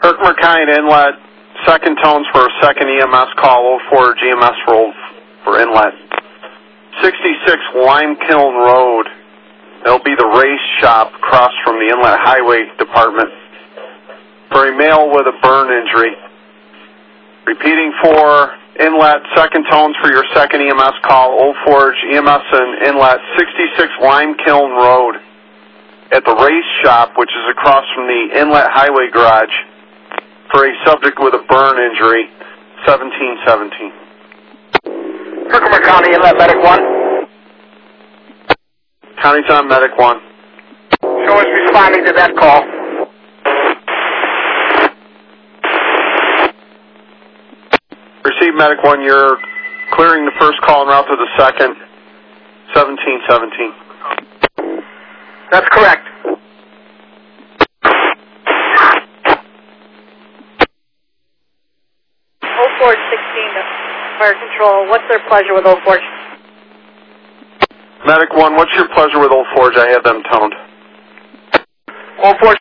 Kirk Merkian Inlet, second tones for a second EMS call, 04 GMS for inlet. 66 Lime Kiln Road. It'll be the race shop across from the Inlet Highway Department for a male with a burn injury. Repeating for inlet, second tones for your second EMS call, Old Forge EMS and inlet, 66 Lime Kiln Road at the race shop, which is across from the Inlet Highway Garage, for a subject with a burn injury, 1717. Herkimer County Inlet Medic 1. County's on Medic 1. Show us responding to that call. Receive Medic 1, you're clearing the first call en route to the second, 1717. That's correct. Old Forge 16 to Fire Control. What's their pleasure with Old Forge? Medic 1, what's your pleasure with Old Forge? I had them toned. Old Forge